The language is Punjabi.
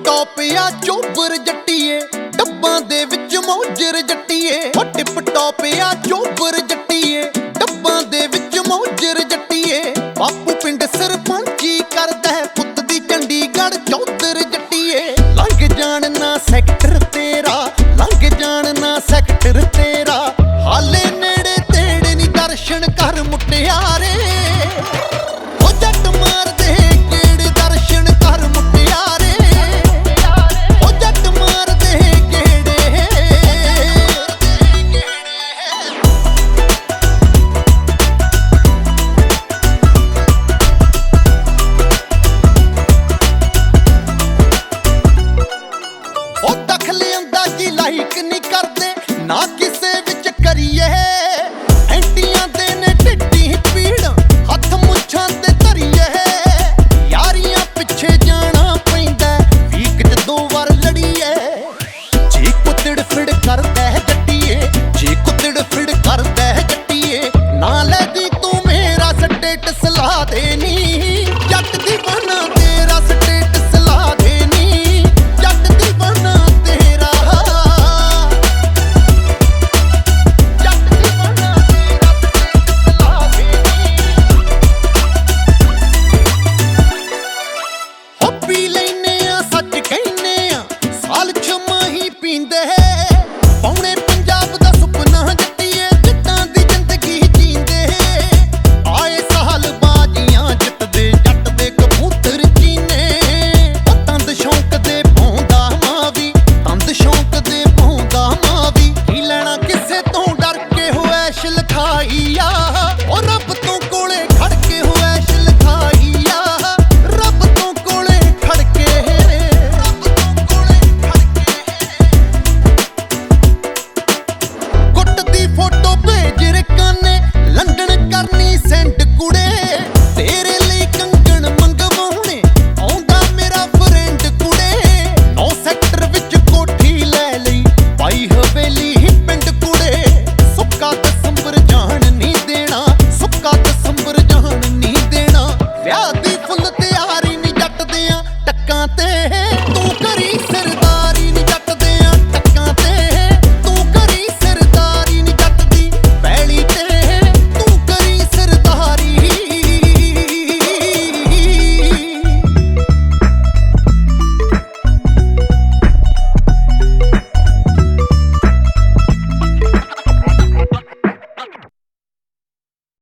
ਟੌਪ ਆ ਚੋਬਰ ਜੱਟੀਏ, ਡੱਬਾਂ ਦੇ ਵਿੱਚ ਮੌਜਰ ਜੱਟੀਏ। ਉਹ ਟਿਪ ਟੌਪ ਆ ਚੋਬਰ ਜੱਟੀਏ, ਡੱਬਾਂ ਦੇ ਵਿੱਚ ਮੌਜਰ ਜੱਟੀਏ। ਬਾਪੂ ਪਿੰਡ ਸਰਪੰਚੀ ਕਰਦਾ ਹੈ, ਪੁੱਤ ਦੀ ਚੰਡੀਗੜ੍ਹ ਚੌਧਰ ਜੱਟੀਏ। ਲੰਘ ਜਾਣ ਨਾ ਸੈਕਟਰ ਤੇਰਾ, ਲੰਘ ਜਾਣ ਨਾ ਸੈਕਟਰ ਤੇਰਾ, ਹਾਲੇ ਨੇੜੇ ਤੇੜੇ ਨੀ ਦਰਸ਼ਨ ਕਰ ਮੁਟਿਆਰੇ। ਉਹ ਜੱਟ ਮਾਰਦੇ ਗੇੜੇ ਦਰਸ਼ਨ ਕਰ ਮੁਟਿਆਰੇ, ਉਹ ਜੱਟ ਮਾਰਦੇ ਗੇੜੇ। ਉਹ ਦਖਲ ਅੰਦਾਜ਼ੀ ਲਾਈਕ ਨਹੀਂ ਕਰਦੇ, ਨਾ ਕਿਸੇ ਵਿੱਚ ਕਰੀਏ। ਐਂਟੀਆਂ ਦੇ ਨੇ ਢਿੱਡੀ ਪੀੜ, ਹੱਥ ਮੁੱਛਾਂ ਤੇ ਧਰੀਏ। ਯਾਰੀਆਂ ਪਿੱਛੇ ਜਾਣਾ ਪੈਂਦਾ, ਵੀਕ 'ਚ 2 ਵਾਰ ਲੜੀਏ। ਜੇ ਕੁੱਤੜ ਫਿੜ ਕਰਦਾ ਹੈ ਜੱਟੀਏ, ਜੇ ਕੁੱਤੜ ਫਿੜ ਕਰਦਾ ਹੈ ਜੱਟੀਏ, ਨਾ ਲੈ ਦੀ ਤੂੰ ਮੇਰਾ ਸਟੇਟਸ ਲਾ ਦੇ ਨੀ। ਜੱਟ ਦੀਵਾਨਾ ਤੇਰਾ ਸਟੇਟਸ ਲਾ ਦੇ ਨੀ, ਜੱਟ ਦੀਵਾਨਾ ਤੇਰਾ, ਜੱਟ ਦੀਵਾਨਾ ਤੇਰਾ ਸਟੇਟਸ ਲਾ ਦੇ ਨੀ। ਹੋ ਪੀ ਲੈਨੇ ਆ ਸੱਚ ਕਹਿੰਨੇ ਆ, ਸਾਲ 'ਚ ਮਾਹੀ ਪੀਂਦੇ। ਪੌਣੇ ਪੰਜਾਬ ਦਾ ਸੁਪਨਾ ਜੱਟੀਏ, ਜੱਟਾਂ ਦੀ ਜ਼ਿੰਦਗੀ ਜੀਂਦੇ। ਆਏ ਸਾਲ ਬਾਜੀਆਂ ਜਿੱਤਦੇ, ਜੱਟ ਦੇ ਕਬੂਤਰ ਚੀਨੇ। ਉਹ ਤੰਦ ਸ਼ੌਂਕ ਦੇ ਪਾਉਂਦਾ ਮਾਵੀ, ਤੰਦ ਸ਼ੌਂਕ ਦੇ ਪਾਉਂਦਾ ਮਾਵੀ। ਕੀ ਲੈਣਾ ਕਿਸੇ ਤੋਂ ਡਰ ਕੇ ਹੋ ਐਸ਼ ਲਿਖਾਈ।